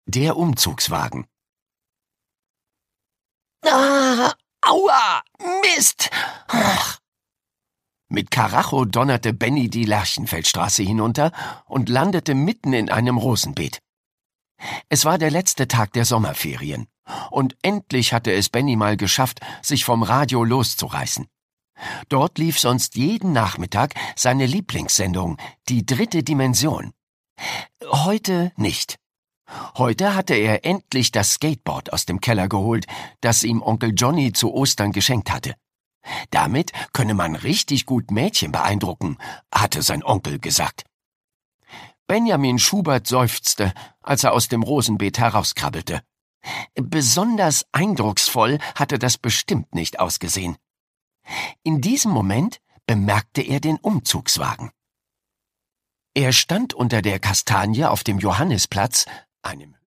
Der Umzugswagen. Ah, aua, Mist! Ach. Mit Karacho donnerte Benny die Lerchenfeldstraße hinunter und landete mitten in einem Rosenbeet. Es war der letzte Tag der Sommerferien, und endlich hatte es Benny mal geschafft, sich vom Radio loszureißen. Dort lief sonst jeden Nachmittag seine Lieblingssendung, die 3. Dimension. Heute nicht. Heute hatte er endlich das Skateboard aus dem Keller geholt, das ihm Onkel Johnny zu Ostern geschenkt hatte. Damit könne man richtig gut Mädchen beeindrucken, hatte sein Onkel gesagt. Benjamin Schubert seufzte, als er aus dem Rosenbeet herauskrabbelte. Besonders eindrucksvoll hatte das bestimmt nicht ausgesehen. In diesem Moment bemerkte er den Umzugswagen. Er stand unter der Kastanie auf dem Johannisplatz, einem